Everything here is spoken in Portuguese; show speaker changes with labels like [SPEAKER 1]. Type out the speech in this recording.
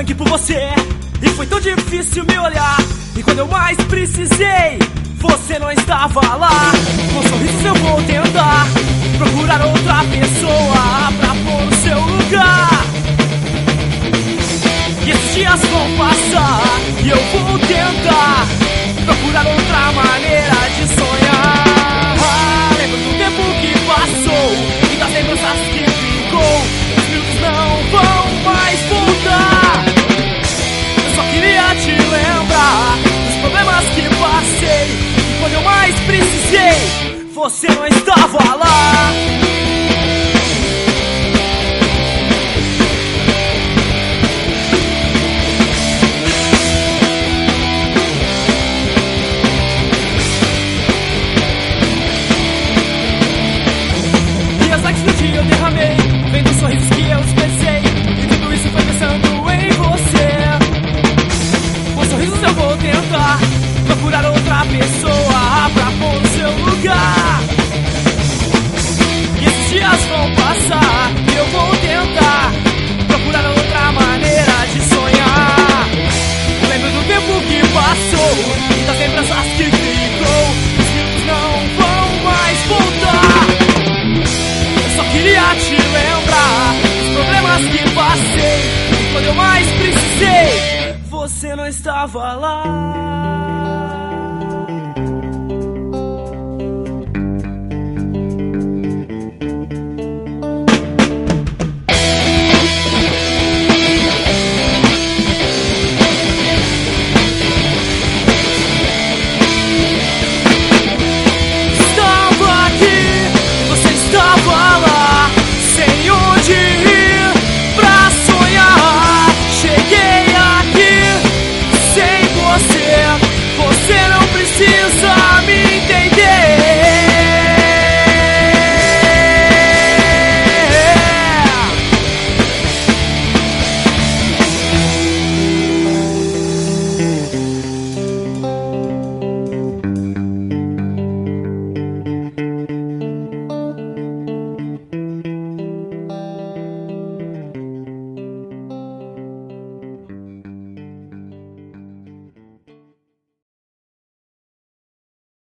[SPEAKER 1] sangue por você, e foi tão difícil me olhar. E quando eu mais precisei, você não estava lá. Com sorrisos eu vou tentar procurar outra pessoa pra pôr no seu lugar. E esses dias vão passar e eu vou tentar procurar outra maneira de sonhar. Lembro do tempo que passou e das lembranças que ficou. Os minutos não vão mais voltar. Eu só queria te lembrar dos problemas que passei, e quando eu mais precisei, você não estava lá. Eu derramei, vendo sorrisos que eu expressei, e tudo isso foi pensando em você. Com sorrisos eu vou tentar procurar outra pessoa pra pôr no seu lugar. E esses dias vão passar e eu vou tentar procurar outra maneira de sonhar. Lembro do tempo que passou e das lembranças que ficou. Os minutos não vão mais voltar. Queria te lembrar dos problemas que passei, e quando eu mais precisei, você não estava lá.